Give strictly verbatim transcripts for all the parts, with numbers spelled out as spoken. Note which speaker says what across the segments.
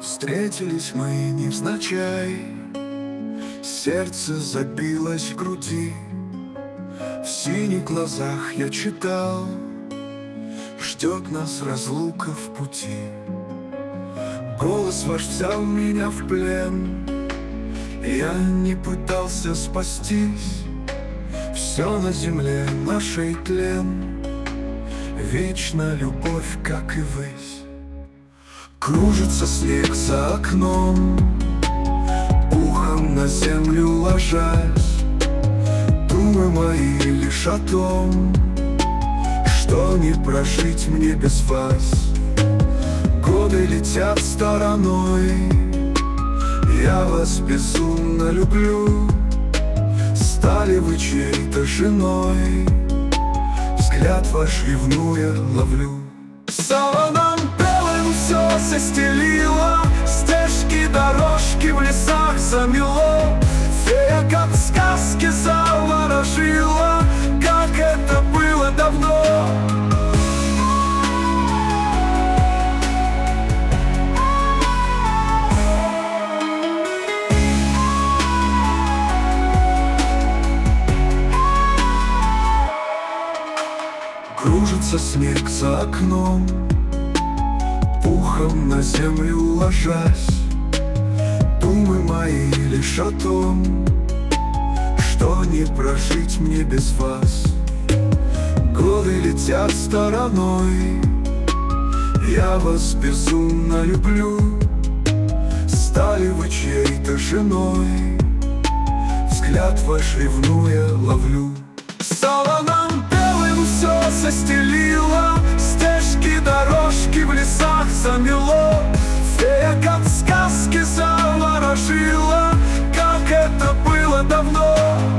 Speaker 1: Встретились мы невзначай, сердце забилось в груди. В синих глазах я читал, ждет нас разлука в пути. Голос ваш взял меня в плен, я не пытался спастись. Все на земле нашей тлен, вечна любовь, как и высь. Кружится снег за окном, ухом на землю ложась. Думы мои лишь о том, что не прожить мне без вас. Годы летят стороной, я вас безумно люблю. Стали вы чьей-то женой, взгляд ваш ревнуя ловлю. Саваном белым все застелило, стежки, дорожки в лесах замело. Фея, как в сказке, заворожила, как это было давно. Кружится снег за окном, ухом на землю ложась. Думы мои лишь о том, что не прожить мне без вас. Годы летят стороной, я вас безумно люблю. Стали вы чьей-то женой, взгляд ваш ревнуя ловлю. Саваном белым все застелило, стежки, дорожки в лесах замело. Фея, как в сказке, заворожила, как это было давно.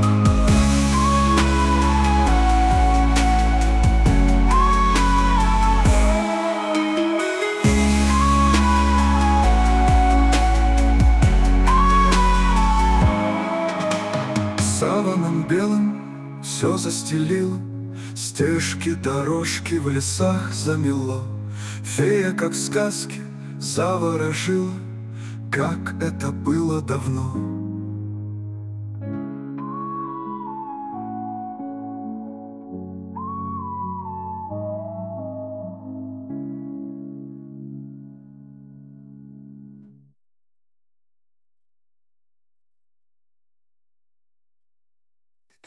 Speaker 1: Саваном белым все застелило, стежки, дорожки в лесах замело. Фея, как в сказке, заворожила, как это было давно.